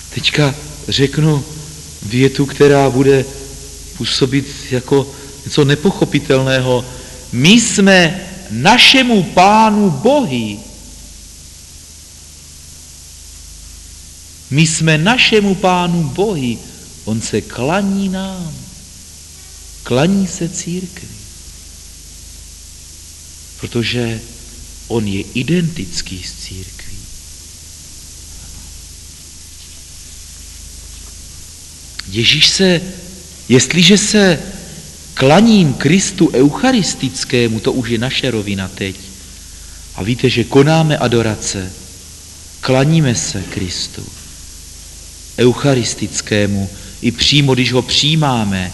Teďka řeknu větu, která bude působit jako něco nepochopitelného. My jsme našemu Pánu bohy. My jsme našemu Pánu bohy. On se klaní nám. Klaní se církvi. Protože on je identický s církví. Jestliže se klaním Kristu eucharistickému, to už je naše rovina teď. A víte, že konáme adorace, klaníme se Kristu eucharistickému, i přímo, když ho přijímáme.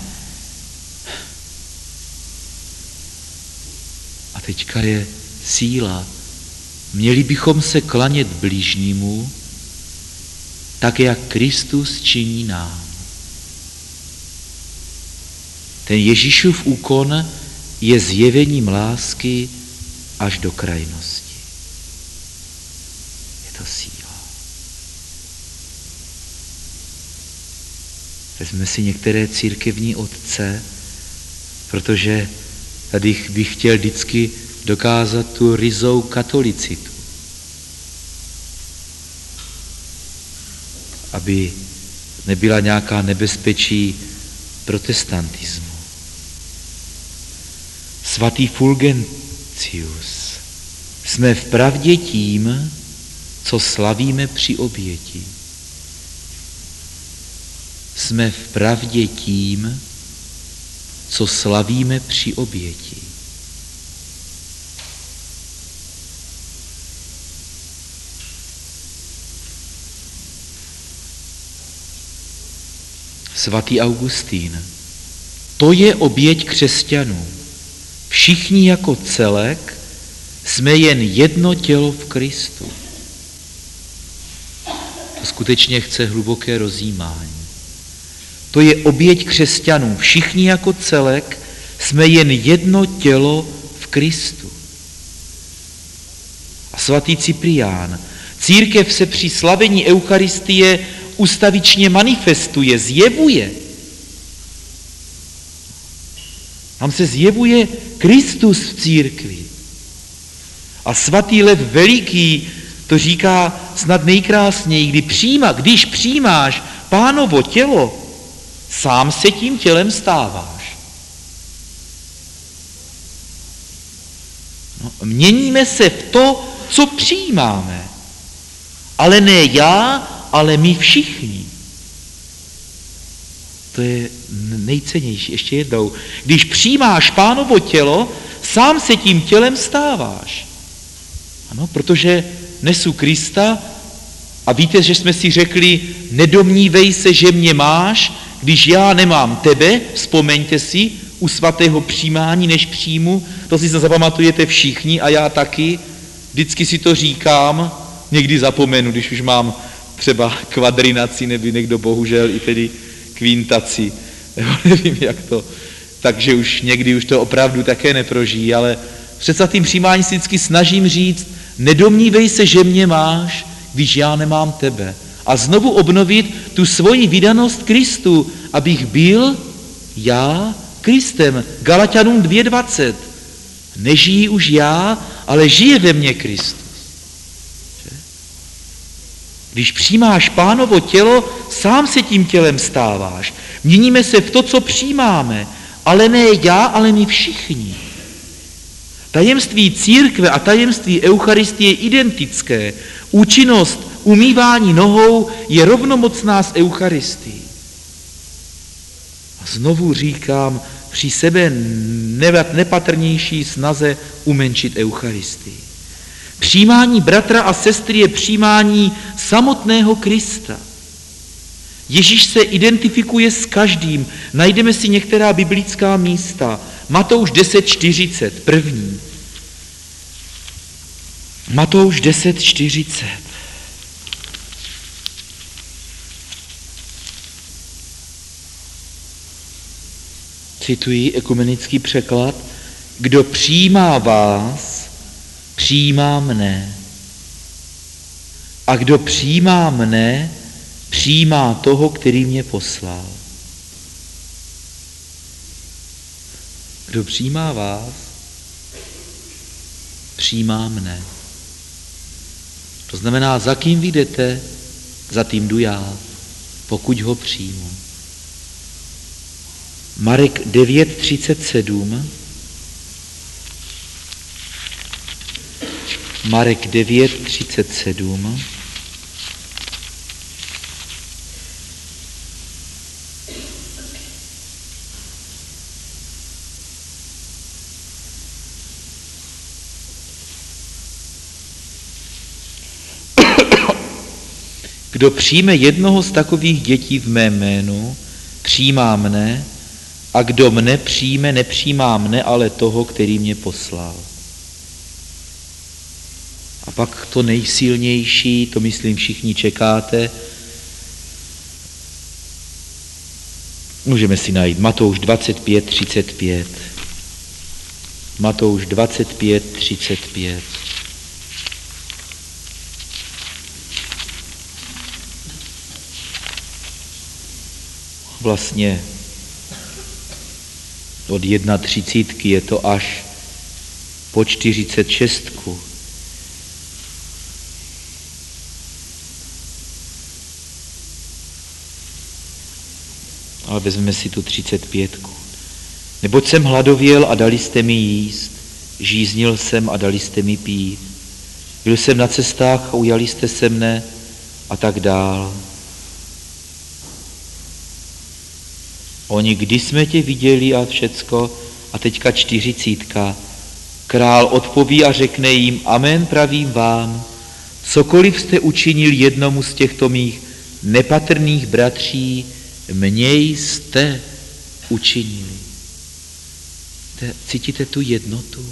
A teďka je síla. Měli bychom se klanět bližnímu, tak jak Kristus činí nám. Ten Ježíšův úkon je zjevením lásky až do krajnosti. Je to síla. Vezme si některé církevní otce, protože tady bych chtěl vždycky dokázat tu ryzou katolicitu. Aby nebyla nějaká nebezpečí protestantismu. Svatý Fulgentius. Jsme v pravdě tím, co slavíme při oběti. Jsme v pravdě tím, co slavíme při oběti. Svatý Augustín. To je oběť křesťanů. Všichni jako celek jsme jen jedno tělo v Kristu. To skutečně chce hluboké rozjímání. To je oběť křesťanů. Všichni jako celek jsme jen jedno tělo v Kristu. A svatý Cyprián. Církev se při slavení Eucharistie ustavičně manifestuje, zjevuje. Nám se zjevuje Kristus v církvi. A svatý Lev Veliký to říká snad nejkrásněji, když přijímáš Pánovo tělo, sám se tím tělem stáváš. No, měníme se v to, co přijímáme. Ale ne já, ale my všichni. To je nejcennější. Ještě jednou. Když přijímáš Pánovo tělo, sám se tím tělem stáváš. Ano, protože nesu Krista a víte, že jsme si řekli, nedomnívej se, že mě máš, když já nemám tebe, vzpomeňte si, u svatého přijímání, než přijmu, to si zapamatujete všichni a já taky, vždycky si to říkám, někdy zapomenu, když už mám třeba kvadrinaci, nebo někdo bohužel i tedy kvintaci, nebo nevím jak to, takže už někdy už to opravdu také neprožijí, ale před svatým přijímáním si vždycky snažím říct, nedomnívej se, že mě máš, když já nemám tebe. A znovu obnovit tu svoji vydanost Kristu, abych byl já Kristem. Galatianům 2:20. Nežijí už já, ale žije ve mně Kristus. Když přijímáš Pánovo tělo, sám se tím tělem stáváš. Měníme se v to, co přijímáme, ale ne já, ale my všichni. Tajemství církve a tajemství Eucharistie je identické. Účinnost umývání nohou je rovnomocná s Eucharistií. A znovu říkám, při sebe nepatrnější snaze umenšit Eucharistii. Přijímání bratra a sestry je přijímání samotného Krista. Ježíš se identifikuje s každým. Najdeme si některá biblická místa. Matouš 10:40, první. Matouš 10:40. Cituji ekumenický překlad. Kdo přijímá vás, přijímá mne. A kdo přijímá mne, přijímá toho, který mě poslal. Kdo přijímá vás, přijímá mne. To znamená, za kým vy jdete, za tím jdu já, pokud ho přijmu. Marek 9:37. Marek 9:37. Kdo přijme jednoho z takových dětí v mém jménu, přijímá mne, a kdo mne přijme, nepřijímá mne, ale toho, který mě poslal. A pak to nejsilnější, to myslím všichni čekáte, můžeme si najít Matouš 25:35. Matouš 25:35. Vlastně od 31 je to až po 46. Ale vezmeme si tu 35. Neboť jsem hladověl a dali jste mi jíst, žíznil jsem a dali jste mi pít, byl jsem na cestách a ujali jste se mne a tak dál. Oni, kdy jsme tě viděli a všecko, a teďka 40. Král odpoví a řekne jim, amen, pravím vám, cokoliv jste učinil jednomu z těchto mých nepatrných bratří, mně jste učinili. Cítíte tu jednotu?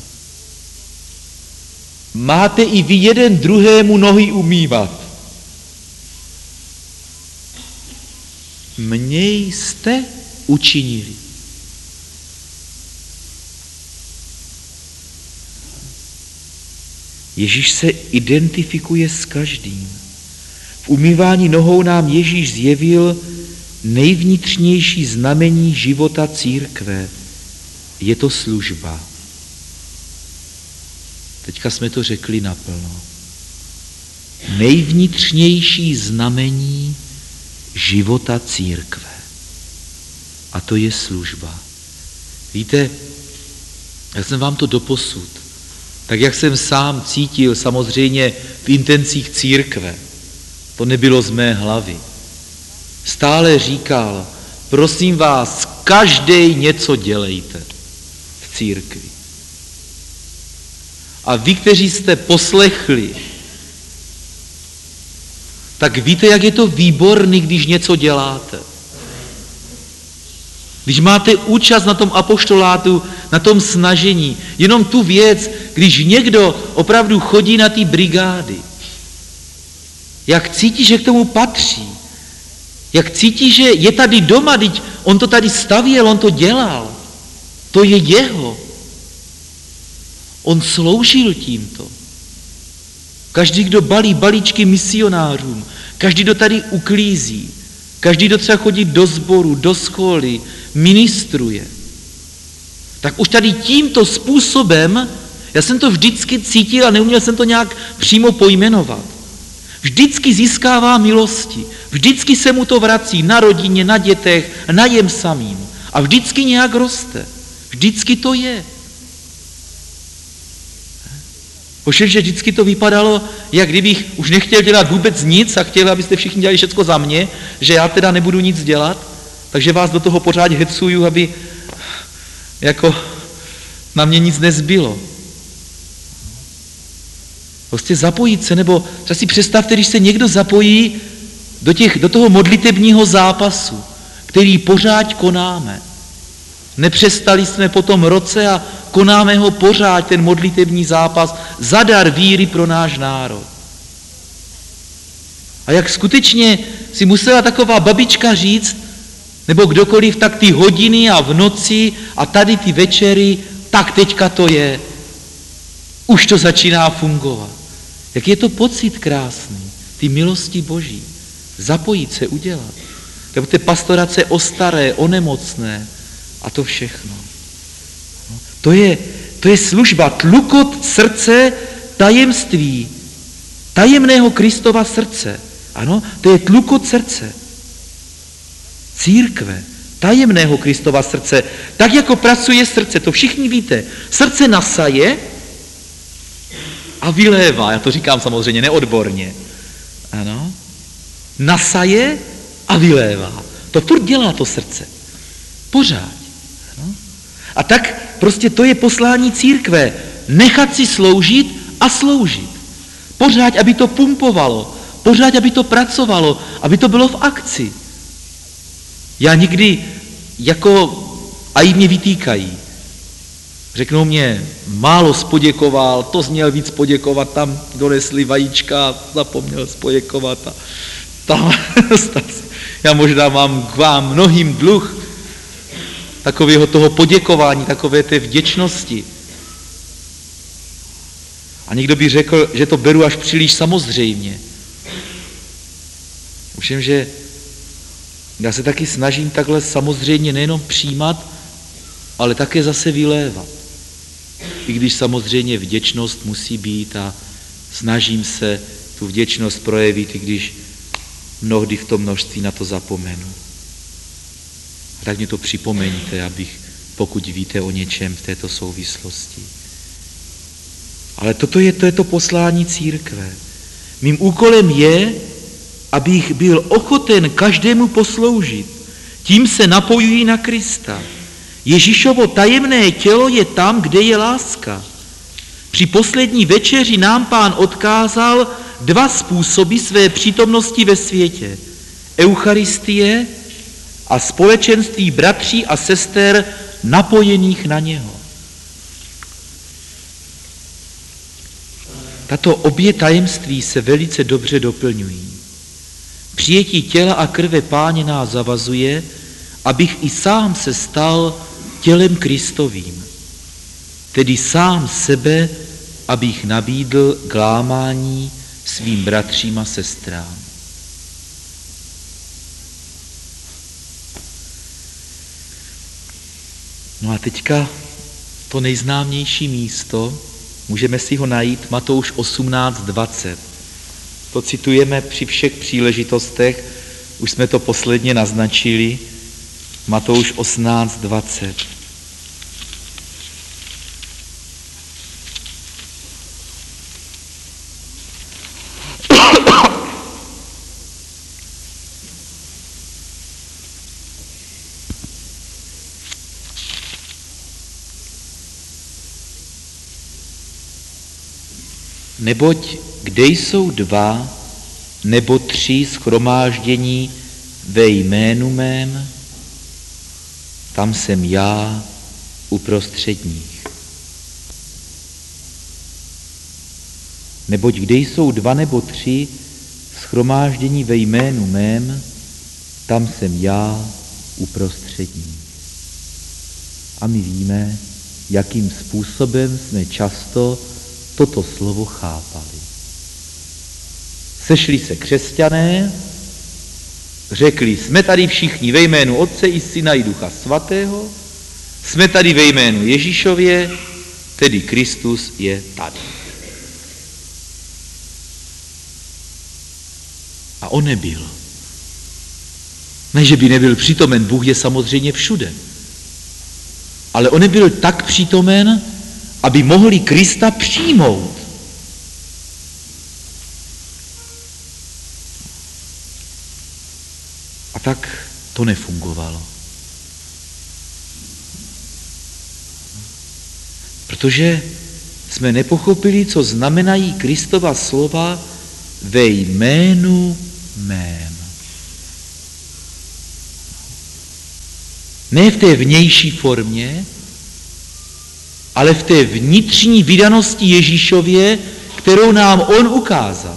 Máte i vy jeden druhému nohy umývat. Mně jste učinili. Ježíš se identifikuje s každým. V umývání nohou nám Ježíš zjevil nejvnitřnější znamení života církve. Je to služba. Teďka jsme to řekli naplno. Nejvnitřnější znamení života církve. A to je služba. Víte, já jsem vám to doposud, tak jak jsem sám cítil samozřejmě v intencích církve, to nebylo z mé hlavy. Stále říkal, prosím vás, každej něco dělejte v církvi. A vy, kteří jste poslechli, tak víte, jak je to výborný, když něco děláte. Když máte účast na tom apoštolátu, na tom snažení, jenom tu věc, když někdo opravdu chodí na ty brigády, jak cítí, že k tomu patří, jak cítí, že je tady doma, teď on to tady stavěl, on to dělal, to je jeho. On sloužil tímto. Každý, kdo balí balíčky misionářům, každý, kdo tady uklízí, každý, kdo třeba chodí do sboru, do školy, ministruje, tak už tady tímto způsobem, já jsem to vždycky cítil a neuměl jsem to nějak přímo pojmenovat. Vždycky získává milosti, vždycky se mu to vrací na rodině, na dětech, na jem samým a vždycky nějak roste. Vždycky to je. Pošel, že vždycky to vypadalo, jak kdybych už nechtěl dělat vůbec nic a chtěl, abyste všichni dělali všecko za mě, že já teda nebudu nic dělat, takže vás do toho pořád hecuju, aby jako na mě nic nezbylo. Prostě zapojit se, nebo třeba si představte, když se někdo zapojí do toho modlitebního zápasu, který pořád konáme. Nepřestali jsme po tom roce a konáme ho pořád, ten modlitební zápas, za dar víry pro náš národ. A jak skutečně si musela taková babička říct, nebo kdokoliv, tak ty hodiny a v noci a tady ty večery, tak teďka to je. Už to začíná fungovat. Jak je to pocit krásný, ty milosti Boží. Zapojit se, udělat. Nebo ty pastorace o staré, o nemocné a to všechno. To je služba, tlukot srdce, tajemství, tajemného Kristova srdce. Ano, to je tlukot srdce. Církve, tajemného Kristova srdce, tak jako pracuje srdce, to všichni víte. Srdce nasaje a vylévá, já to říkám samozřejmě neodborně. Ano, nasaje a vylévá. To furt dělá to srdce. Pořád. Ano? A tak prostě to je poslání církve. Nechat si sloužit a sloužit. Pořád, aby to pumpovalo. Pořád, aby to pracovalo. Aby to bylo v akci. Já nikdy a i mě vytýkají. Řeknou mě, málo spoděkoval, to měl víc poděkovat, tam donesli vajíčka, zapomněl spoděkovat a tam, já možná mám k vám mnohým dluh takového toho poděkování, takové té vděčnosti. A někdo by řekl, že to beru až příliš samozřejmě. Všem, že já se taky snažím takhle samozřejmě nejenom přijímat, ale také zase vylévat. I když samozřejmě vděčnost musí být a snažím se tu vděčnost projevit, i když mnohdy v tom množství na to zapomenu. A tak mě to připomeňte, abych, pokud víte o něčem v této souvislosti. Ale to je to poslání církve. Mým úkolem je, abych byl ochoten každému posloužit. Tím se napojují na Krista. Ježíšovo tajemné tělo je tam, kde je láska. Při poslední večeři nám Pán odkázal 2 způsoby své přítomnosti ve světě. Eucharistie a společenství bratří a sester napojených na něho. Tato obě tajemství se velice dobře doplňují. Přijetí těla a krve Páně nás zavazuje, abych i sám se stal tělem Kristovým, tedy sám sebe, abych nabídl k lámání svým bratřím a sestrám. No a teďka to nejznámější místo, můžeme si ho najít, Matouš 18:20. To citujeme při všech příležitostech, už jsme to posledně naznačili, Matouš 18:20. Neboť kde jsou 2 nebo 3 shromáždění ve jménu mém, tam jsem já uprostřed nich. Neboť kde jsou 2 nebo 3 shromáždění ve jménu mém, tam jsem já uprostřed nich. A my víme, jakým způsobem jsme často toto slovo chápali. Sešli se křesťané, řekli, jsme tady všichni ve jménu Otce i Syna i Ducha Svatého, jsme tady ve jménu Ježíšově, tedy Kristus je tady. A on nebyl. Ne, že by nebyl přítomen, Bůh je samozřejmě všude. Ale on nebyl tak přítomen, aby mohli Krista přijmout. A tak to nefungovalo. Protože jsme nepochopili, co znamenají Kristova slova ve jménu mém. Ne v té vnější formě, ale v té vnitřní vydanosti Ježíšově, kterou nám on ukázal.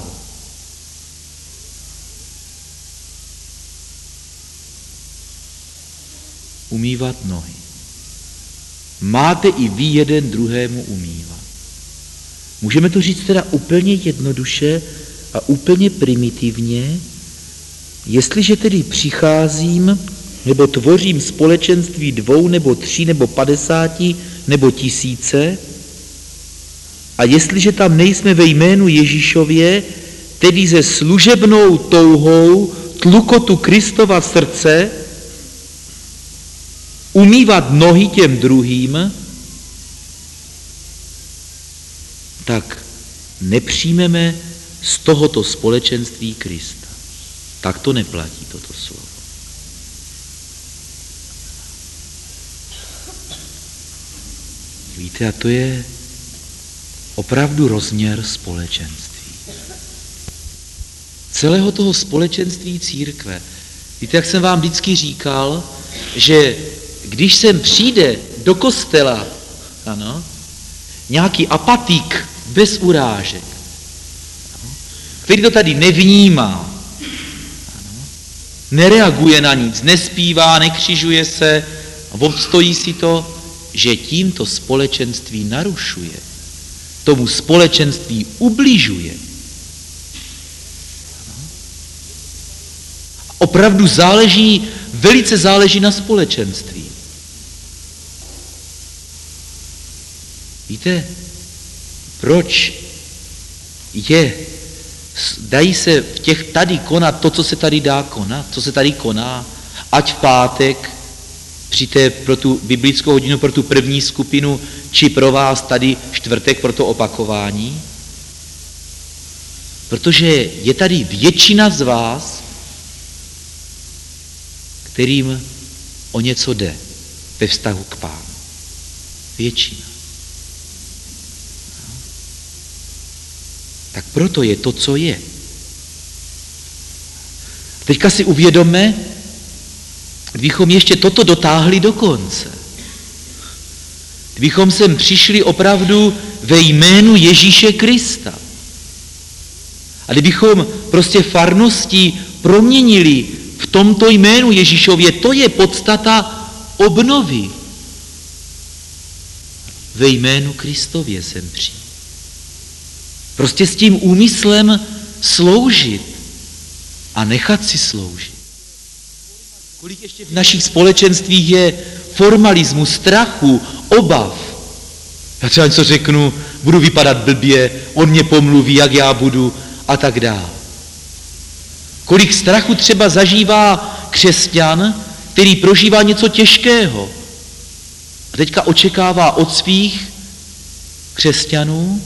Umývat nohy. Máte i vy jeden druhému umývat. Můžeme to říct teda úplně jednoduše a úplně primitivně, Jestliže tedy přicházím nebo tvořím společenství 2 nebo 3 nebo 50 nebo 1000, a jestliže tam nejsme ve jménu Ježíšově, tedy se služebnou touhou tlukotu Kristova srdce, umývat nohy těm druhým, tak nepřijmeme z tohoto společenství Krista. Tak to neplatí toto slovo. Víte, a to je opravdu rozměr společenství. Celého toho společenství církve. Víte, jak jsem vám vždycky říkal, že když sem přijde do kostela, ano, nějaký apatik bez urážek, ano, který to tady nevnímá, ano, nereaguje na nic, nespívá, nekřižuje se a obstojí si to, že tímto společenství narušuje, tomu společenství ubližuje. Opravdu velice záleží na společenství. Víte, proč dají se v těch tady konat to, co se tady dá konat, co se tady koná, ať v pátek, pro tu biblickou hodinu, pro tu první skupinu, či pro vás tady čtvrtek pro to opakování? Protože je tady většina z vás, kterým o něco jde ve vztahu k Pánu. Většina. Tak proto je to, co je. Teďka si uvědomme, kdybychom ještě toto dotáhli do konce. Kdybychom sem přišli opravdu ve jménu Ježíše Krista. A kdybychom prostě farnosti proměnili v tomto jménu Ježíšově, to je podstata obnovy. Ve jménu Kristově sem přijít. Prostě s tím úmyslem sloužit a nechat si sloužit. Kolik ještě v našich společenstvích je formalismu, strachu, obav. Já třeba něco řeknu, budu vypadat blbě, on mě pomluví, jak já budu a tak dále. Kolik strachu třeba zažívá křesťan, který prožívá něco těžkého a teďka očekává od svých křesťanů,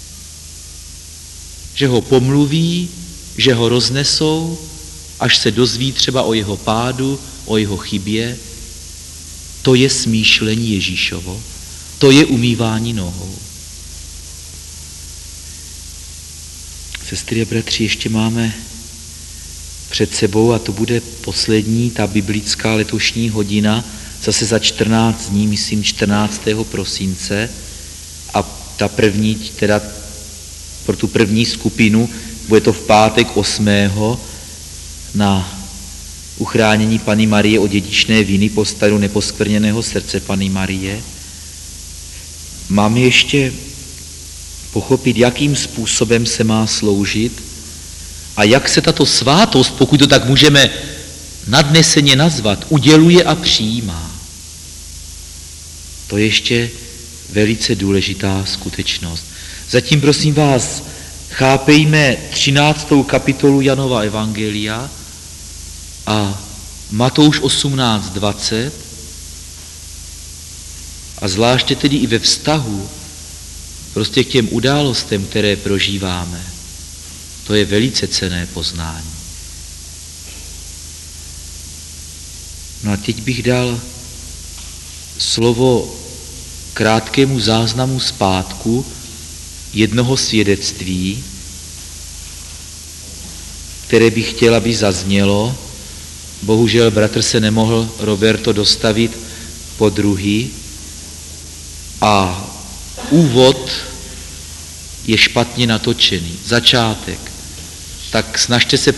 že ho pomluví, že ho roznesou, až se dozví třeba o jeho pádu, o jeho chybě. To je smýšlení Ježíšovo, to je umývání nohou. Sestry a bratři, ještě máme před sebou, a to bude poslední, ta biblická letošní hodina, zase za 14 dní, myslím 14. prosince, a ta první, teda pro tu první skupinu, bude to v pátek 8. na uchránění Panny Marie od dědičné viny po staru neposkvrněného srdce Panny Marie. Máme ještě pochopit, jakým způsobem se má sloužit a jak se tato svátost, pokud to tak můžeme nadneseně nazvat, uděluje a přijímá. To je ještě velice důležitá skutečnost. Zatím prosím vás, chápejme 13. kapitolu Janova evangelia a Matouš 18:20 a zvláště tedy i ve vztahu prostě k těm událostem, které prožíváme. To je velice cenné poznání. No a teď bych dal slovo krátkému záznamu zpátku jednoho svědectví, které bych chtěl, aby zaznělo. Bohužel bratr se nemohl, Roberto, dostavit podruhý a úvod je špatně natočený, začátek. Tak snažte se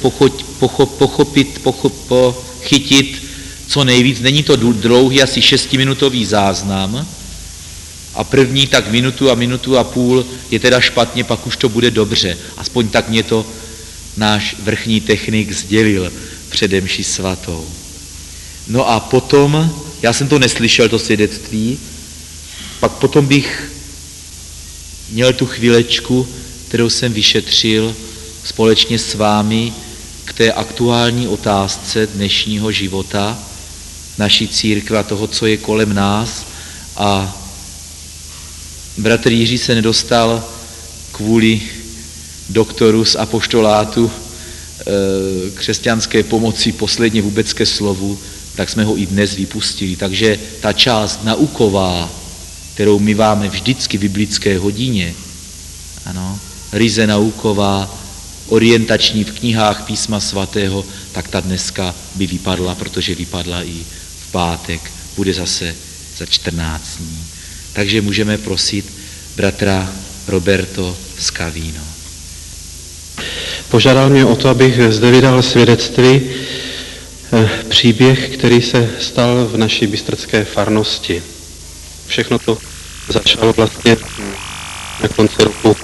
pochytit co nejvíc. Není to dlouhý, asi 6minutový záznam a první tak minutu a půl je teda špatně, pak už to bude dobře. Aspoň tak mě to náš vrchní technik sdělil. přede mší svatou. No a potom, já jsem to neslyšel, to svědectví, pak potom bych měl tu chvílečku, kterou jsem vyšetřil společně s vámi k té aktuální otázce dnešního života, naší církve a toho, co je kolem nás. A bratr Jiří se nedostal kvůli doktoru z apoštolátu křesťanské pomoci posledně vůbec ke slovu, tak jsme ho i dnes vypustili. Takže ta část nauková, kterou my máme vždycky v biblické hodině, ano, ryze nauková, orientační v knihách Písma svatého, tak ta dneska by vypadla, protože vypadla i v pátek, bude zase za 14 dní. Takže můžeme prosit bratra Roberto Scavino. Požádal mě o to, abych zde vydal svědectví, příběh, který se stal v naší bystrcké farnosti. Všechno to začalo vlastně na konci roku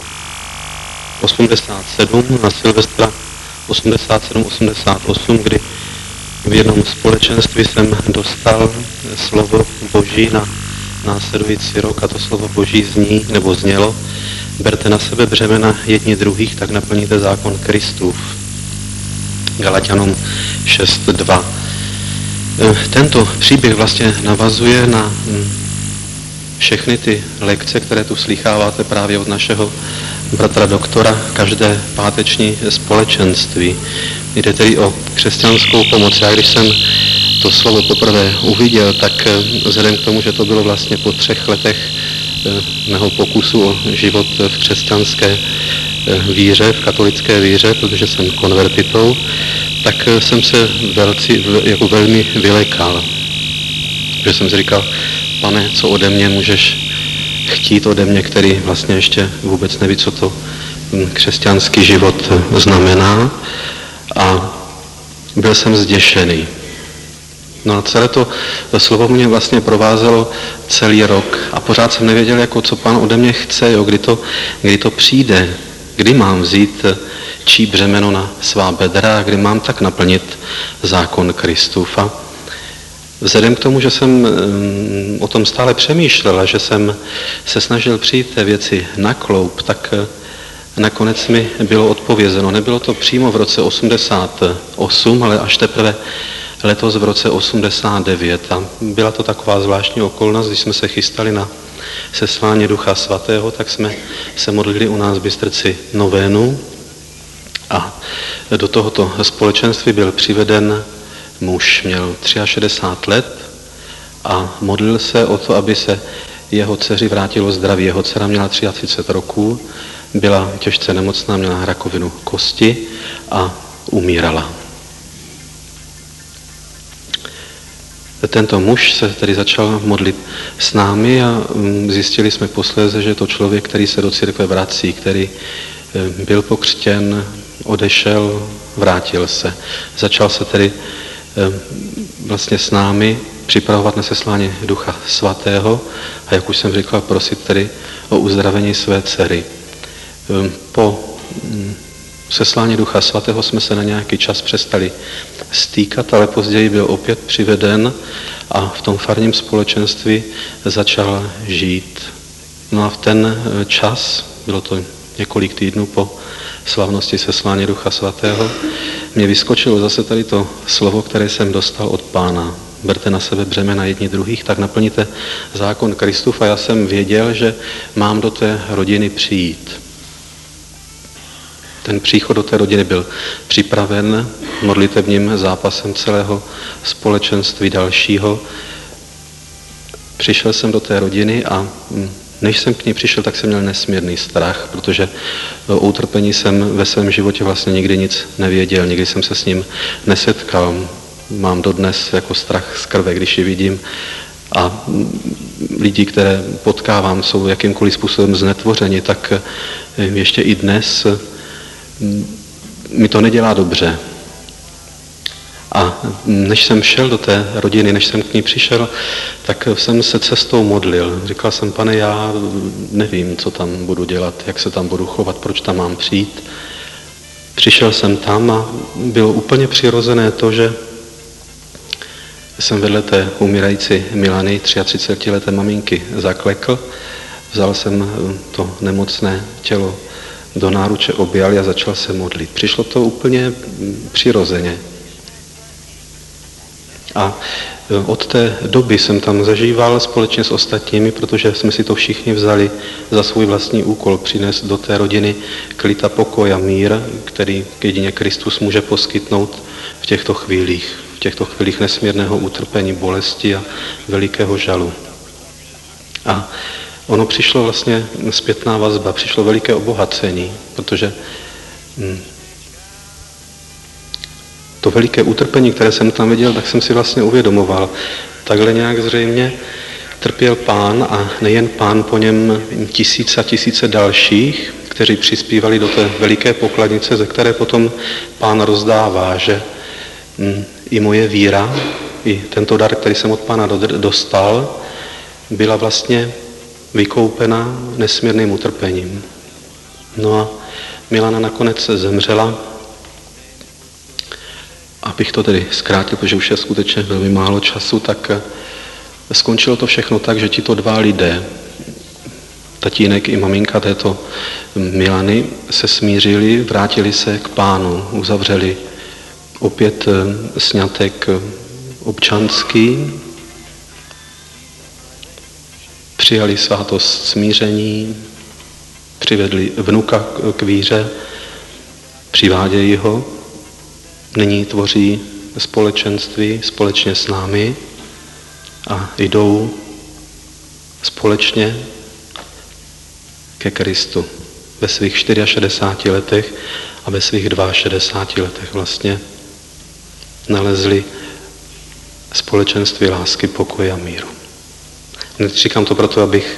87, na Silvestra 87-88, kdy v jednom společenství jsem dostal slovo Boží na následující rok a to slovo Boží znělo: berte na sebe břemena jedni druhých, tak naplníte zákon Kristův. Galatianům 6.2. Tento příběh vlastně navazuje na všechny ty lekce, které tu slycháváte právě od našeho bratra doktora každé páteční společenství. Jde tedy o křesťanskou pomoc. Já když jsem to slovo poprvé uviděl, tak vzhledem k tomu, že to bylo vlastně po 3 letech mého pokusu o život v křesťanské víře, v katolické víře, protože jsem konvertitou, tak jsem se velmi vylekal. Že jsem si říkal: Pane, co ode mě můžeš chtít ode mě, který vlastně ještě vůbec neví, co to křesťanský život znamená. A byl jsem zděšený. No a celé to slovo mě vlastně provázelo celý rok a pořád jsem nevěděl, jako co Pán ode mě chce, kdy to přijde, kdy mám vzít čí břemeno na svá bedra, kdy mám tak naplnit zákon Kristův. A vzhledem k tomu, že jsem o tom stále přemýšlel a že jsem se snažil přijít té věci na kloup, tak nakonec mi bylo odpovězeno. Nebylo to přímo v roce 88, ale až teprve letos v roce 89. A byla to taková zvláštní okolnost, když jsme se chystali na seslání Ducha Svatého, tak jsme se modlili u nás v Bystrci novénu a do tohoto společenství byl přiveden muž, měl 63 let a modlil se o to, aby se jeho dceři vrátilo zdraví. Jeho dcera měla 33 roků, byla těžce nemocná, měla rakovinu kosti a umírala. Tento muž se tedy začal modlit s námi a zjistili jsme posléze, že je to člověk, který se do církve vrací, který byl pokřtěn, odešel, vrátil se. Začal se tedy vlastně s námi připravovat na seslání Ducha Svatého a jak už jsem říkal, prosit tedy o uzdravení své dcery. Po seslání Ducha Svatého jsme se na nějaký čas přestali stýkat, ale později byl opět přiveden a v tom farním společenství začal žít. No a v ten čas, bylo to několik týdnů po slavnosti seslání Ducha Svatého, mě vyskočilo zase tady to slovo, které jsem dostal od Pána. Berte na sebe břemena jedni druhých, tak naplníte zákon Kristův. A já jsem věděl, že mám do té rodiny přijít. Ten příchod do té rodiny byl připraven modlitevním zápasem celého společenství dalšího. Přišel jsem do té rodiny a než jsem k ní přišel, tak jsem měl nesmírný strach, protože o utrpení jsem ve svém životě vlastně nikdy nic nevěděl, nikdy jsem se s ním nesetkal. Mám dodnes jako strach z krve, když ji vidím. A lidi, které potkávám, jsou jakýmkoliv způsobem znetvořeni, tak ještě i dnes mi to nedělá dobře. A než jsem šel do té rodiny, než jsem k ní přišel, tak jsem se cestou modlil. Říkal jsem: Pane, já nevím, co tam budu dělat, jak se tam budu chovat, proč tam mám přijít. přišel jsem tam a bylo úplně přirozené to, že jsem vedle té umírající Milany, 33leté maminky, zaklekl. Vzal jsem to nemocné tělo do náruče, objal a začal se modlit. Přišlo to úplně přirozeně. A od té doby jsem tam zažíval společně s ostatními, protože jsme si to všichni vzali za svůj vlastní úkol přinést do té rodiny klid a pokoj a mír, který jedině Kristus může poskytnout v těchto chvílích nesmírného utrpení, bolesti a velikého žalu. A ono přišlo vlastně zpětná vazba, přišlo veliké obohacení, protože to veliké utrpení, které jsem tam viděl, tak jsem si vlastně uvědomoval. Takhle nějak zřejmě trpěl Pán a nejen Pán, po něm tisíce a tisíce dalších, kteří přispívali do té veliké pokladnice, ze které potom Pán rozdává, že i moje víra, i tento dar, který jsem od Pána dostal, byla vlastně vykoupena nesmírným utrpením. No a Milana nakonec zemřela. Abych to tedy zkrátil, protože už je skutečně velmi málo času, tak skončilo to všechno tak, že tito dva lidé, tatínek i maminka této Milany, se smířili, vrátili se k Pánu, uzavřeli opět sňatek občanský, přijali svátost smíření, přivedli vnuka k víře, přivádějí ho, nyní tvoří společenství společně s námi a jdou společně ke Kristu. Ve svých 64 letech a ve svých 62 letech vlastně nalezli společenství lásky, pokoje a míru. Říkám to proto, abych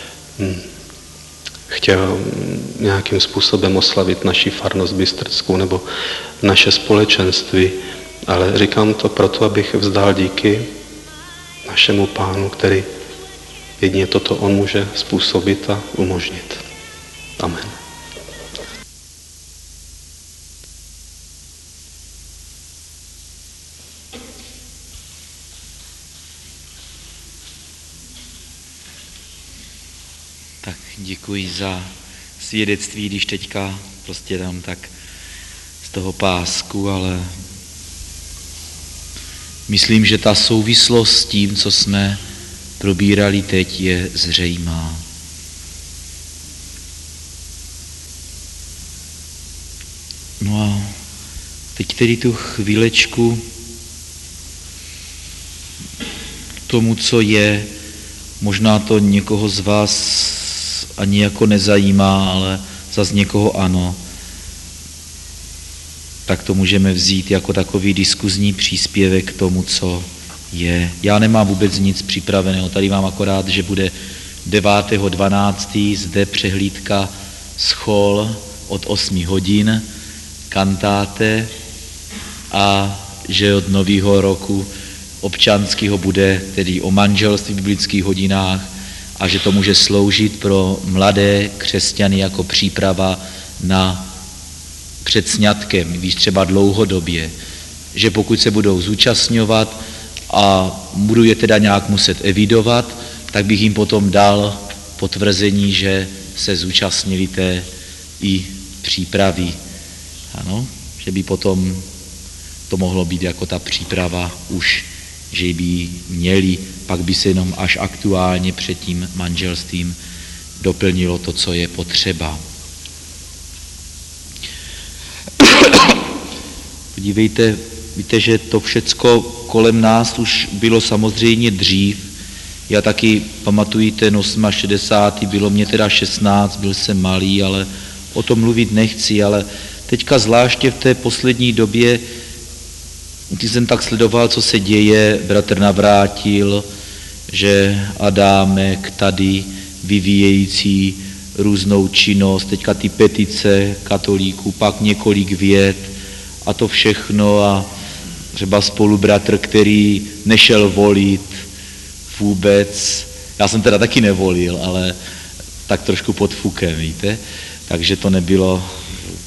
chtěl nějakým způsobem oslavit naši farnost bystrtskou nebo naše společenství, ale říkám to proto, abych vzdal díky našemu Pánu, který jedině toto on může způsobit a umožnit. Amen. Tak děkuji za svědectví, když teďka prostě dám tak z toho pásku, ale myslím, že ta souvislost s tím, co jsme probírali teď, je zřejmá. No a teď tedy tu chvílečku tomu, co je, možná to někoho z vás ani jako nezajímá, ale zas někoho ano, tak to můžeme vzít jako takový diskuzní příspěvek k tomu, co je. Já nemám vůbec nic připraveného, tady mám akorát, že bude 9.12. zde přehlídka schol od 8 hodin, kantáte a že od nového roku občanského bude tedy o manželství v biblických hodinách a že to může sloužit pro mladé křesťany jako příprava na před sňatkem, když třeba dlouhodobě, že pokud se budou zúčastňovat a budu je teda nějak muset evidovat, tak bych jim potom dal potvrzení, že se zúčastnili té i přípravy. Ano, že by potom to mohlo být jako ta příprava už, že by měli, pak by se jenom až aktuálně před tím manželstvím doplnilo to, co je potřeba. Podívejte, víte, že to všecko kolem nás už bylo samozřejmě dřív. Já taky pamatuji ten 68. Bylo mě teda 16, byl jsem malý, ale o tom mluvit nechci, ale teďka zvláště v té poslední době, když jsem tak sledoval, co se děje, bratr Navrátil, že Adámek tady vyvíjející různou činnost, teďka ty petice katolíků, pak několik vět a to všechno a třeba spolubratr, který nešel volit vůbec, já jsem teda taky nevolil, ale tak trošku pod fukem, víte, takže to nebylo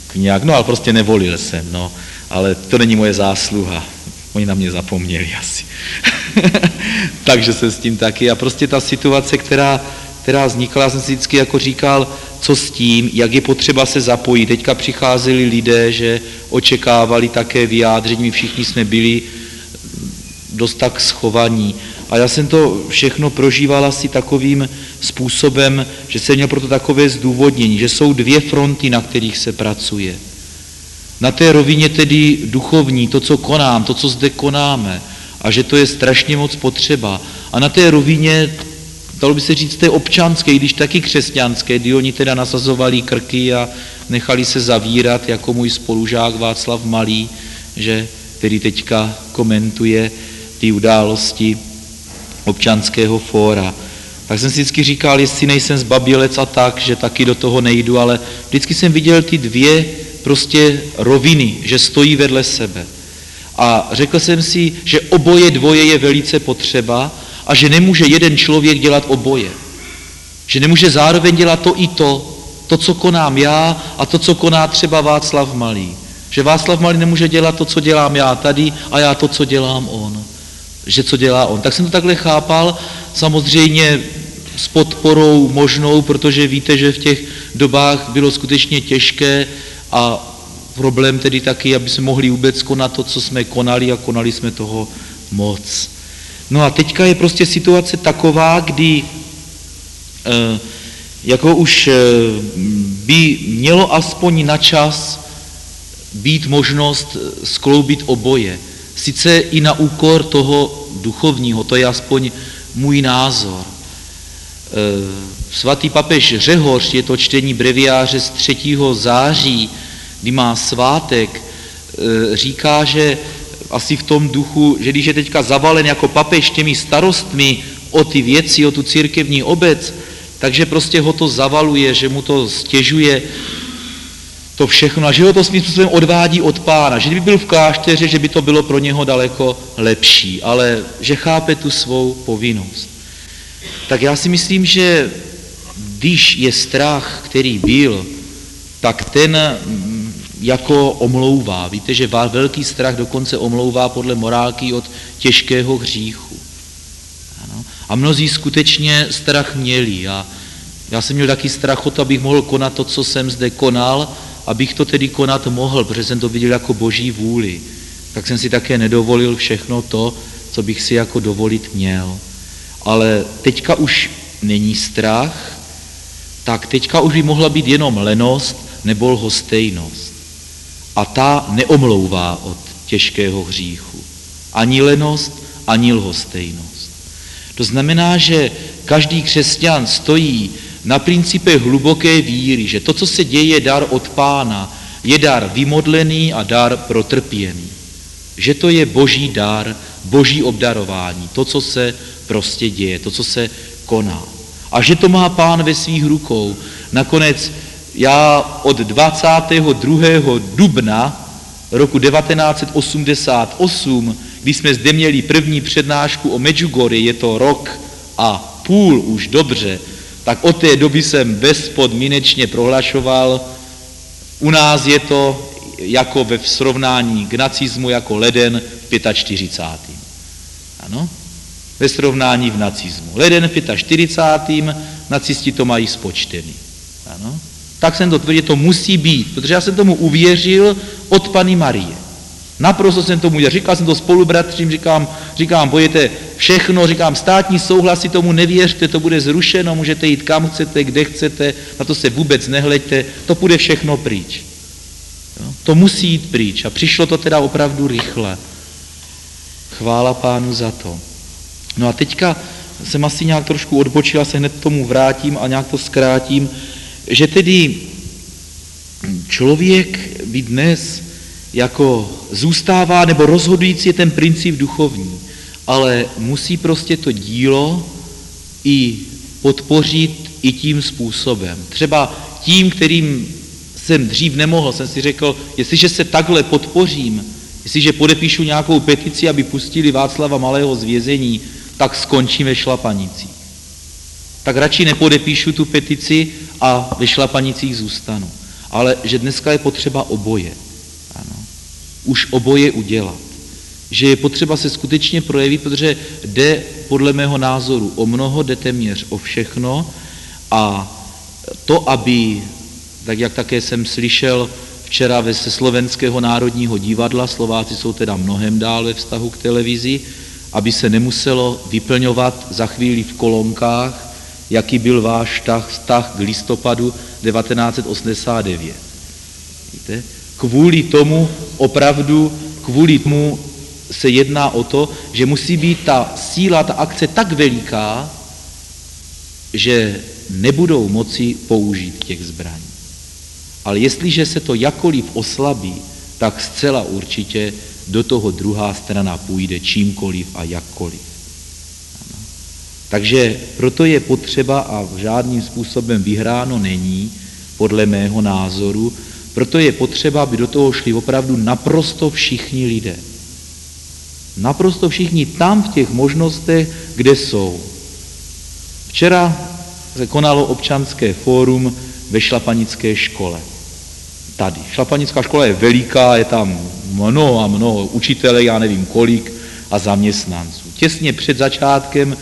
nějak, no ale prostě nevolil jsem, no, ale to není moje zásluha. Oni na mě zapomněli asi. Takže jsem s tím taky. A prostě ta situace, která vznikla, jsem si vždycky jako říkal, co s tím, jak je potřeba se zapojit. Teďka přicházeli lidé, že očekávali také vyjádření, my všichni jsme byli dost tak schovaní. A já jsem to všechno prožíval asi takovým způsobem, že jsem měl proto takové zdůvodnění, že jsou dvě fronty, na kterých se pracuje. Na té rovině tedy duchovní, to, co konám, to, co zde konáme, a že to je strašně moc potřeba. A na té rovině, dalo by se říct, té občanské, když taky křesťanské, kdy oni teda nasazovali krky a nechali se zavírat, jako můj spolužák Václav Malý, že který teďka komentuje ty události občanského fóra. Tak jsem si vždycky říkal, jestli nejsem zbabělec a tak, že taky do toho nejdu, ale vždycky jsem viděl ty dvě prostě roviny, že stojí vedle sebe. A řekl jsem si, že oboje dvoje je velice potřeba a že nemůže jeden člověk dělat oboje. Že nemůže zároveň dělat to i to, co konám já a to, co koná třeba Václav Malý. Že Václav Malý nemůže dělat to, co dělám já tady a já to, co dělám on. Že co dělá on. Tak jsem to takhle chápal, samozřejmě s podporou možnou, protože víte, že v těch dobách bylo skutečně těžké a problém tedy taky, aby jsme mohli vůbec konat to, co jsme konali a konali jsme toho moc. No a teďka je prostě situace taková, kdy jako už by mělo aspoň na čas být možnost skloubit oboje. Sice i na úkor toho duchovního, to je aspoň můj názor. Svatý papež Řehoř, je to čtení breviáře z 3. září, kdy má svátek, říká, že asi v tom duchu, že když je teďka zavalen jako papež těmi starostmi o ty věci, o tu církevní obec, takže prostě ho to zavaluje, že mu to stěžuje to všechno a že ho to svým způsobem odvádí od Pána, že kdyby byl v klášteře, že by to bylo pro něho daleko lepší, ale že chápe tu svou povinnost. Tak já si myslím, že když je strach, který byl, tak ten jako omlouvá. Víte, že velký strach dokonce omlouvá podle morálky od těžkého hříchu. Ano. A mnozí skutečně strach měli. A já jsem měl taky strach o to, abych mohl konat to, co jsem zde konal, abych to tedy konat mohl, protože jsem to viděl jako boží vůli. Tak jsem si také nedovolil všechno to, co bych si jako dovolit měl. Ale teďka už není strach, tak teďka už by mohla být jenom lenost nebo lhostejnost. A ta neomlouvá od těžkého hříchu. Ani lenost, ani lhostejnost. To znamená, že každý křesťan stojí na principech hluboké víry, že to, co se děje, je dar od Pána, je dar vymodlený a dar protrpěný. Že to je boží dar, boží obdarování, to, co se prostě děje, to, co se koná. A že to má Pán ve svých rukou. Nakonec já od 22. dubna roku 1988, kdy jsme zde měli první přednášku o Medjugorji, je to rok a půl už dobře, tak od té doby jsem bezpodmínečně prohlašoval, u nás je to jako ve srovnání k nacismu jako leden v 45. Ano? Ve srovnání v nacismu. Leden v 45. nacisti to mají spočtený. Ano? Tak jsem to tvrdil, to musí být, protože já jsem tomu uvěřil od Panny Marie. Naprosto jsem tomu uvěřil, říkal jsem to spolubratřím, říkám, bojete všechno, říkám, státní souhlasy tomu nevěřte, to bude zrušeno, můžete jít kam chcete, kde chcete, na to se vůbec nehleďte, to půjde všechno pryč. Jo? To musí jít pryč a přišlo to teda opravdu rychle. Chvála Pánu za to. No a teďka jsem asi nějak trošku odbočil, se hned k tomu vrátím a nějak to zkrátím, že tedy člověk by dnes jako zůstává, nebo rozhodující je ten princip duchovní, ale musí prostě to dílo i podpořit i tím způsobem. Třeba tím, kterým jsem dřív nemohl, jsem si řekl, jestliže se takhle podpořím, jestliže podepíšu nějakou petici, aby pustili Václava Malého z vězení, tak skončím ve Šlapanicích. Tak radši nepodepíšu tu petici a ve Šlapanicích zůstanu. ale že dneska je potřeba oboje. Ano. Už oboje udělat. Že je potřeba se skutečně projevit, protože jde podle mého názoru o mnoho, jde téměř o všechno a to, aby, tak jak také jsem slyšel včera ze Slovenského národního divadla, Slováci jsou teda mnohem dál ve vztahu k televizi, aby se nemuselo vyplňovat za chvíli v kolonkách, jaký byl váš vztah k listopadu 1989. Víte? Kvůli tomu se jedná o to, že musí být ta síla, ta akce tak veliká, že nebudou moci použít těch zbraní. Ale jestliže se to jakkoliv oslabí, tak zcela určitě do toho druhá strana půjde čímkoliv a jakkoliv. Takže proto je potřeba, a žádným způsobem vyhráno není, podle mého názoru, proto je potřeba, aby do toho šli opravdu naprosto všichni lidé. Naprosto všichni tam v těch možnostech, kde jsou. Včera se konalo občanské fórum ve šlapanické škole. Tady. Šlapanická škola je veliká, je tam mnoho a mnoho učitelů, já nevím kolik, a zaměstnanců. Těsně před začátkem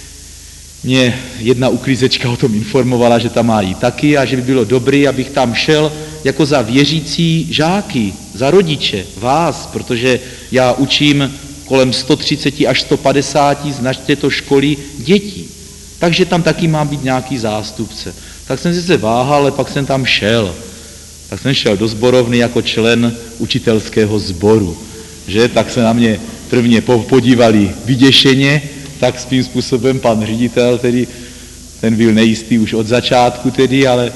mě jedna uklízečka o tom informovala, že tam má jít taky a že by bylo dobré, abych tam šel jako za věřící žáky, za rodiče, vás, protože já učím kolem 130 až 150 z této školy dětí. Takže tam taky má být nějaký zástupce. Tak jsem si se váhal, ale pak jsem tam šel. Tak jsem šel do sborovny jako člen učitelského sboru. Že? Tak se na mě prvně podívali vyděšeně, tak svým způsobem pan ředitel, tedy ten byl nejistý už od začátku tedy, ale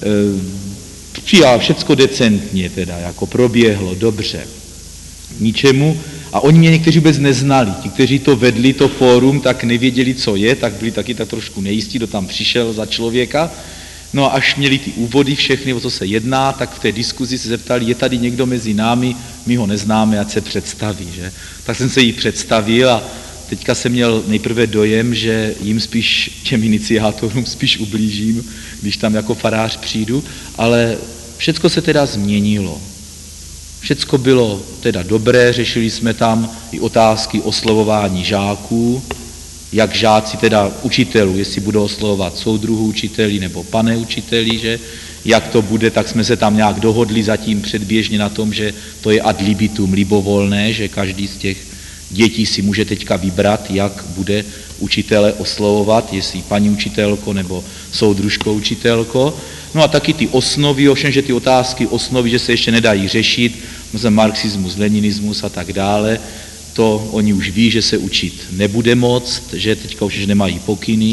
přijal všecko decentně teda, jako proběhlo dobře. Ničemu. A oni mě někteří vůbec neznali. Ti, kteří to vedli, to fórum, tak nevěděli, co je, tak byli taky tak trošku nejistí, kdo tam přišel za člověka. No a až měli ty úvody všechny, o co se jedná, tak v té diskuzi se zeptali, je tady někdo mezi námi, my ho neznáme, ať se představí. Že? Tak jsem se jí představil a teďka jsem měl nejprve dojem, že jim spíš, těm iniciátorům spíš ublížím, když tam jako farář přijdu, ale všecko se teda změnilo. Všecko bylo teda dobré, řešili jsme tam i otázky oslovování žáků, jak žáci teda učitelů, jestli budou oslovovat soudruhu učiteli nebo pane učiteli, že jak to bude, tak jsme se tam nějak dohodli zatím předběžně na tom, že to je ad libitum, libovolné, že každý z těch dětí si může teďka vybrat, jak bude učitele oslovovat, jestli paní učitelko nebo soudružko učitelko. No a taky ty osnovy, ovšem, že ty otázky osnovy, že se ještě nedají řešit, marxismus, leninismus a tak dále, to oni už ví, že se učit nebude moct, že teďka už nemají pokyny,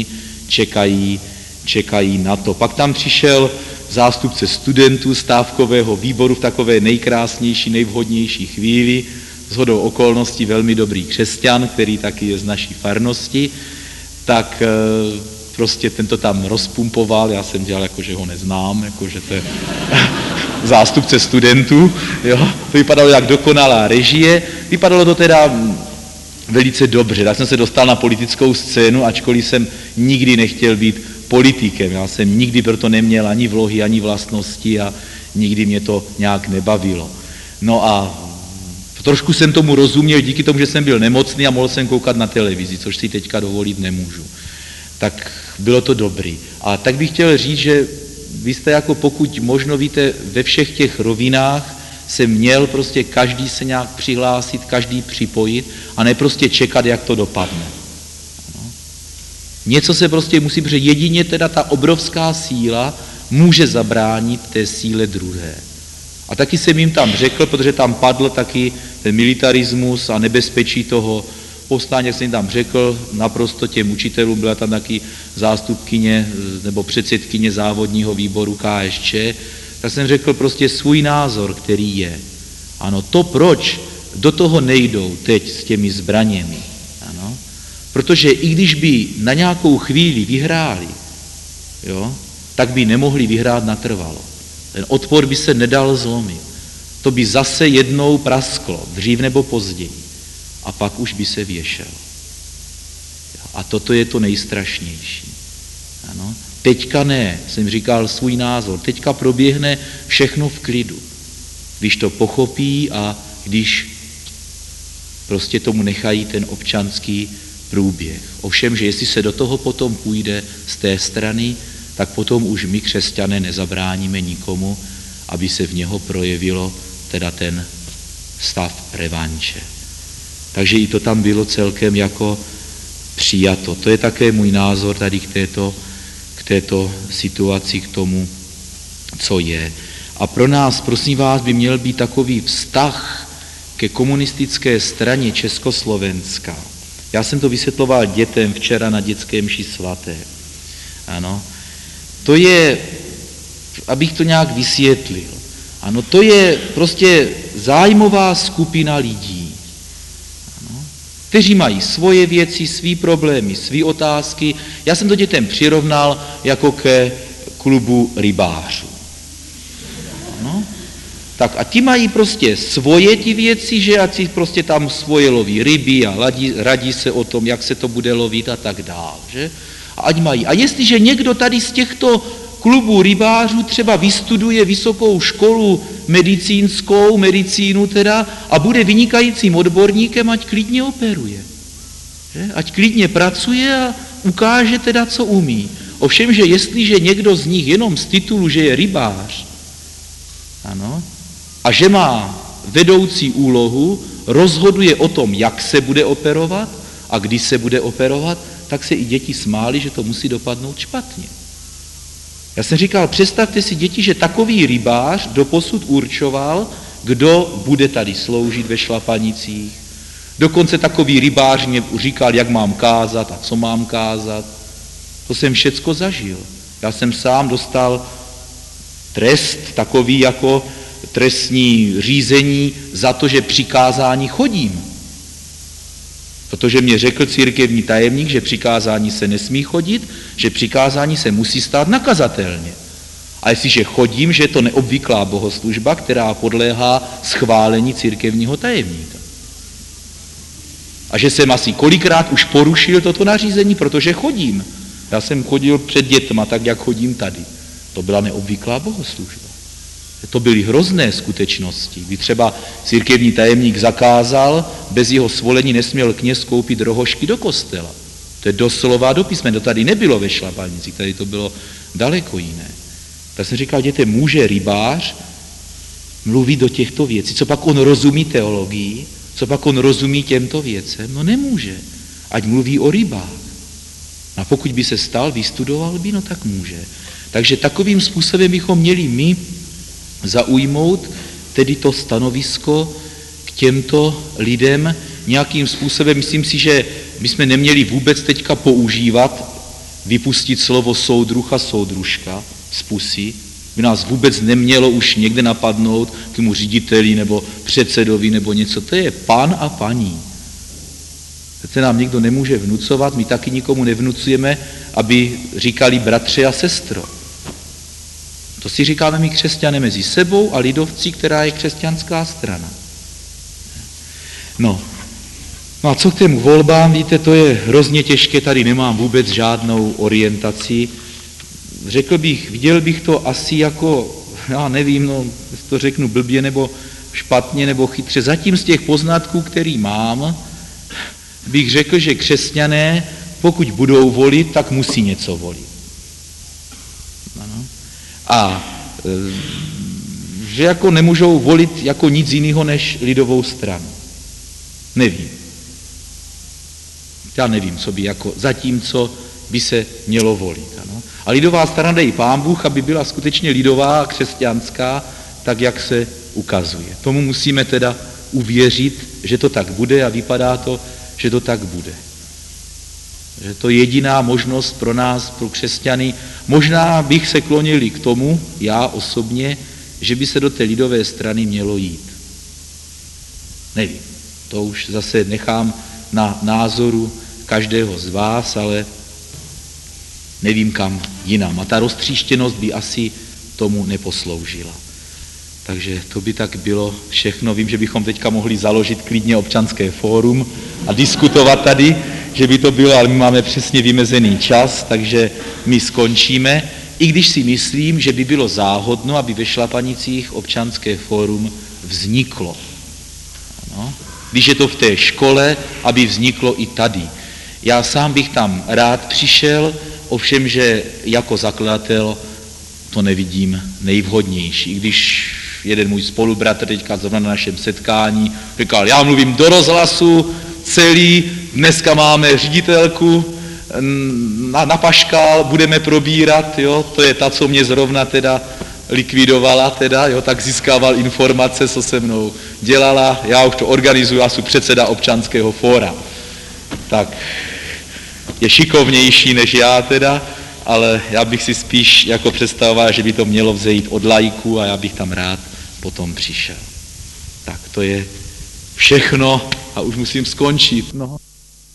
čekají na to. Pak tam přišel zástupce studentů stávkového výboru v takové nejkrásnější, nejvhodnější chvíli, shodou okolností velmi dobrý křesťan, který taky je z naší farnosti, tak prostě tento tam rozpumpoval, já jsem dělal jako, že ho neznám, jako, že to je zástupce studentů, jo? To vypadalo jak dokonalá režie, vypadalo to teda velice dobře, tak jsem se dostal na politickou scénu, ačkoliv jsem nikdy nechtěl být politikem, já jsem nikdy proto neměl ani vlohy, ani vlastnosti a nikdy mě to nějak nebavilo. No a trošku jsem tomu rozuměl díky tomu, že jsem byl nemocný a mohl jsem koukat na televizi, což si teďka dovolit nemůžu. Tak bylo to dobrý. A tak bych chtěl říct, že vy jste jako pokud možno víte, ve všech těch rovinách se měl prostě každý se nějak přihlásit, každý připojit a ne prostě čekat, jak to dopadne. No. Něco se prostě musí, protože jedině teda ta obrovská síla může zabránit té síle druhé. A taky jsem jim tam řekl, protože tam padl taky ten militarismus a nebezpečí toho povstání, jak jsem jim tam řekl, naprosto těm učitelům, byla tam taky zástupkyně nebo předsedkyně závodního výboru KSČ, tak jsem řekl prostě svůj názor, který je. Ano, to proč do toho nejdou teď s těmi zbraněmi, ano, protože i když by na nějakou chvíli vyhráli, jo, tak by nemohli vyhrát natrvalo. Ten odpor by se nedal zlomit. To by zase jednou prasklo, dřív nebo později. A pak už by se věšel. A toto je to nejstrašnější. Ano? teďka ne, jsem říkal svůj názor, teďka proběhne všechno v klidu. Když to pochopí a když prostě tomu nechají ten občanský průběh. Ovšem, že jestli se do toho potom půjde z té strany, tak potom už my, křesťané, nezabráníme nikomu, aby se v něho projevilo teda ten stav revanče. Takže i to tam bylo celkem jako přijato. To je také můj názor tady k této situaci, k tomu, co je. A pro nás, prosím vás, by měl být takový vztah ke komunistické straně Československa. Já jsem to vysvětloval dětem včera na dětské mši svaté. Ano. To je, abych to nějak vysvětlil, ano, to je prostě zájmová skupina lidí, ano, kteří mají svoje věci, svý problémy, svý otázky. Já jsem to dětem přirovnal jako ke klubu rybářů. Ano. Tak a ti mají prostě svoje ty věci, že ať si prostě tam svoje loví ryby a radí se o tom, jak se to bude lovit a tak dál, že? A ať mají. A jestliže někdo tady z těchto klubů rybářů třeba vystuduje vysokou školu medicínu teda a bude vynikajícím odborníkem, ať klidně operuje. Že? Ať klidně pracuje a ukáže teda, co umí. Ovšem, že jestliže někdo z nich jenom z titulu, že je rybář, ano, a že má vedoucí úlohu, rozhoduje o tom, jak se bude operovat a kdy se bude operovat, tak se i děti smály, že to musí dopadnout špatně. Já jsem říkal, představte si, děti, že takový rybář doposud určoval, kdo bude tady sloužit ve Šlapanicích. Dokonce takový rybář mě říkal, jak mám kázat a co mám kázat. To jsem všecko zažil. Já jsem sám dostal trest, takový jako trestní řízení za to, že při kázání chodím. Protože mě řekl církevní tajemník, že při kázání se nesmí chodit, že při kázání se musí stát nakazatelně. A jestliže chodím, že je to neobvyklá bohoslužba, která podléhá schválení církevního tajemníka. A že jsem asi kolikrát už porušil toto nařízení, protože chodím. Já jsem chodil před dětma, tak jak chodím tady. To byla neobvyklá bohoslužba. To byly hrozné skutečnosti, kdy třeba církevní tajemník zakázal, bez jeho svolení nesměl kněz koupit rohošky do kostela. To je doslova do písmene, to tady nebylo ve Šlapanicích, tady to bylo daleko jiné. Tak jsem říkal, děte, může rybář mluvit do těchto věcí, co pak on rozumí teologii, co pak on rozumí těmto věcem? No nemůže, ať mluví o rybách. A pokud by se stal, vystudoval by, no tak může. Takže takovým způsobem bychom měli my zaujmout tedy to stanovisko k těmto lidem nějakým způsobem. Myslím si, že bychom neměli vůbec teďka používat, vypustit slovo soudruh a soudružka z pusy, by nás vůbec nemělo už někde napadnout k tomu řediteli nebo předsedovi nebo něco. To je pan a paní. To nám někdo nemůže vnucovat, my taky nikomu nevnucujeme, aby říkali bratře a sestro. To si říkáme my křesťané mezi sebou a lidovci, která je křesťanská strana. No a co k těm volbám, víte, to je hrozně těžké, tady nemám vůbec žádnou orientaci. Řekl bych, viděl bych to asi jako, já nevím, no, to řeknu blbě nebo špatně nebo chytře. Zatím z těch poznatků, který mám, bych řekl, že křesťané, pokud budou volit, tak musí něco volit. Ano. A že jako nemůžou volit jako nic jiného než lidovou stranu. Nevím. Já nevím, co by jako zatímco by se mělo volit. Ano. A lidová strana dej Pán Bůh, aby byla skutečně lidová a křesťanská, tak jak se ukazuje. Tomu musíme teda uvěřit, že to tak bude a vypadá to, že to tak bude. Že to je jediná možnost pro nás, pro křesťany. Možná bych se klonil k tomu, já osobně, že by se do té lidové strany mělo jít. Nevím, to už zase nechám na názoru každého z vás, ale nevím kam jinam. A ta roztříštěnost by asi tomu neposloužila. Takže to by tak bylo všechno. Vím, že bychom teďka mohli založit klidně občanské fórum a diskutovat tady že by to bylo, ale my máme přesně vymezený čas, takže my skončíme, i když si myslím, že by bylo záhodno, aby ve Šlapanicích občanské fórum vzniklo. Ano. Když je to v té škole, aby vzniklo i tady. Já sám bych tam rád přišel, ovšem, že jako zakladatel to nevidím nejvhodnější. I když jeden můj spolubratr teďka zrovna na našem setkání říkal, já mluvím do rozhlasu celý, dneska máme ředitelku na paškál, budeme probírat, jo, to je ta, co mě zrovna teda likvidovala, teda, jo, tak získával informace, co se mnou dělala, já už to organizuju, já jsem předseda občanského fóra. Tak je šikovnější než já teda, ale já bych si spíš jako představoval, že by to mělo vzejít od laiků a já bych tam rád potom přišel. Tak to je všechno a už musím skončit. No.